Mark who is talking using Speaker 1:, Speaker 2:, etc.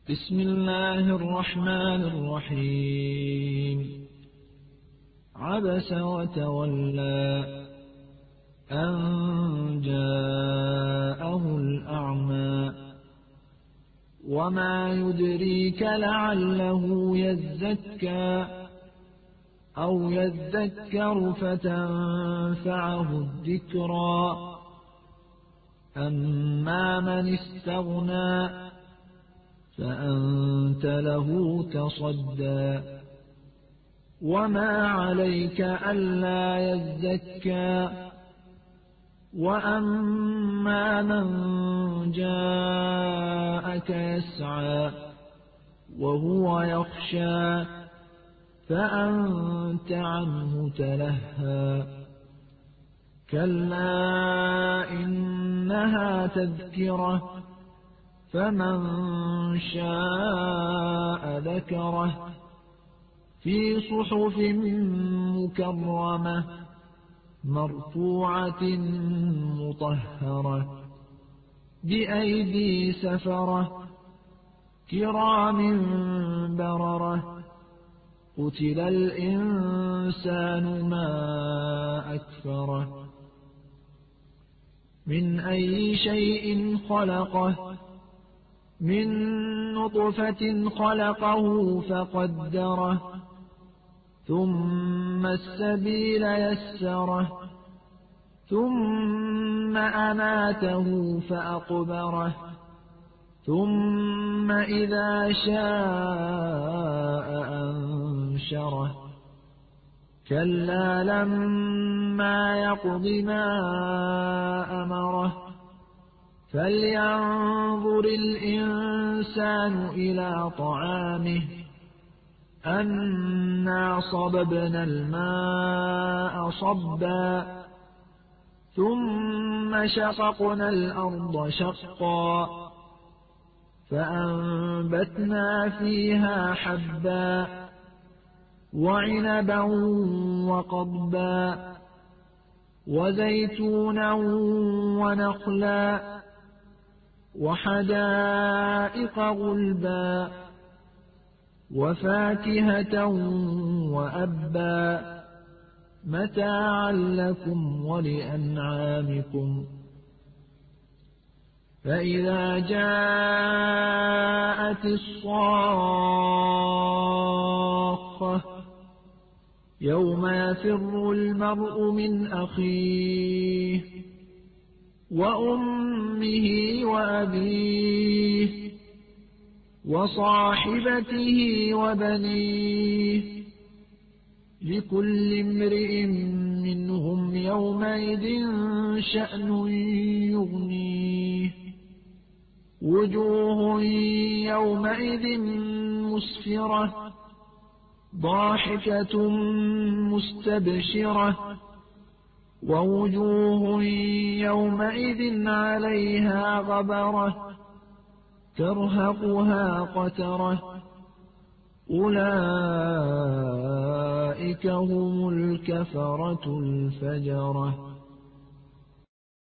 Speaker 1: بسم الله الرحمن الرحيم. عبس وتولى أن جاءه الأعمى وما يدريك لعله يزكى أو يذكر فتنفعه الذكرى. أما من استغنى فأنت له تصدى وما عليك ألا يزكى. وأما من جاءك يسعى وهو يخشى فأنت عنه تلهى. كلا إنها تذكرة فمن شاء ذكره في صحف مكرمة مرفوعة مطهرة بأيدي سفرة كرام بررة. قتل الإنسان ما أكفره من أي شيء خلقه من نطفة خلقه فقدره ثم السبيل يسره ثم أماته فأقبره ثم إذا شاء أنشره. كلا لما يقض ما أمره فلينظر الإنسان إلى طعامه أنا صببنا الماء صبا ثم شققنا الأرض شقا فأنبتنا فيها حبا وعنبا وقضبا وزيتونا ونخلا وحدائق غلبا وفاكهة وأبا متاعا لكم ولأنعامكم. فإذا جاءت الصاخة يوم يفر المرء من أخيه وأمه وأبيه وصاحبته وبنيه لكل امرئ منهم يومئذ شأن يغنيه. وجوه يومئذ مسفرة ضاحكة مستبشرة ووجوه يومئذ عليها غبرة ترهقها قترة أولئك هم الكفرة الفجرة.